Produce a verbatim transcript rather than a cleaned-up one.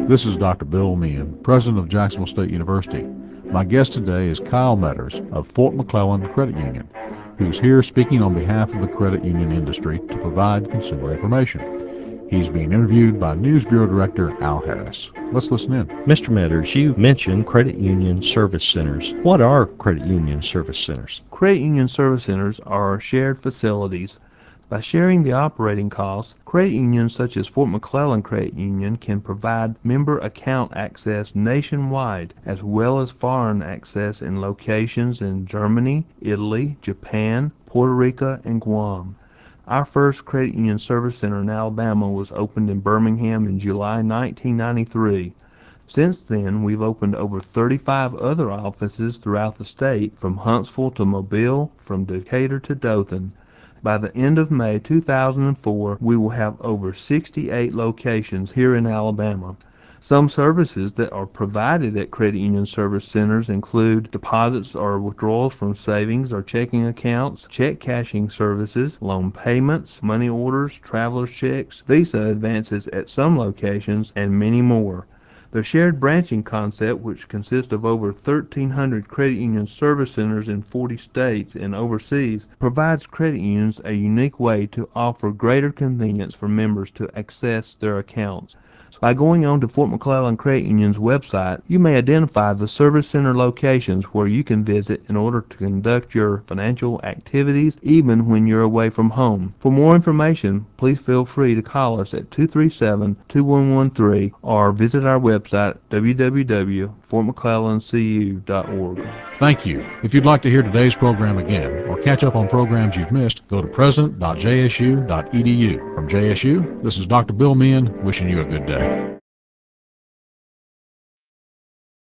This is Doctor Bill Meehan, president of Jacksonville State University. My guest today is Kyle Metters of Fort McClellan Credit Union, who's here speaking on behalf of the credit union industry to provide consumer information. He's being interviewed by News Bureau Director Al Harris. Let's listen in. Mister Metters, you mentioned credit union service centers. What are credit union service centers? Credit union service centers are shared facilities. By sharing the operating costs, credit unions such as Fort McClellan Credit Union can provide member account access nationwide, as well as foreign access in locations in Germany, Italy, Japan, Puerto Rico, and Guam. Our first credit union service center in Alabama was opened in Birmingham in July nineteen ninety-three. Since then, we've opened over thirty-five other offices throughout the state, from Huntsville to Mobile, from Decatur to Dothan. By the end of May two thousand four, we will have over sixty-eight locations here in Alabama. Some services that are provided at credit union service centers include deposits or withdrawals from savings or checking accounts, check cashing services, loan payments, money orders, traveler's checks, Visa advances at some locations, and many more. The shared branching concept, which consists of over thirteen hundred credit union service centers in forty states and overseas, provides credit unions a unique way to offer greater convenience for members to access their accounts. By going on to Fort McClellan Credit Union's website, you may identify the service center locations where you can visit in order to conduct your financial activities even when you're away from home. For more information, please feel free to call us at two three seven, two one one three or visit our website w w w dot fort mcclellan c u dot org. Thank you. If you'd like to hear today's program again or catch up on programs you've missed, go to president dot j s u dot e d u. From J S U, this is Doctor Bill Meehan wishing you a good day.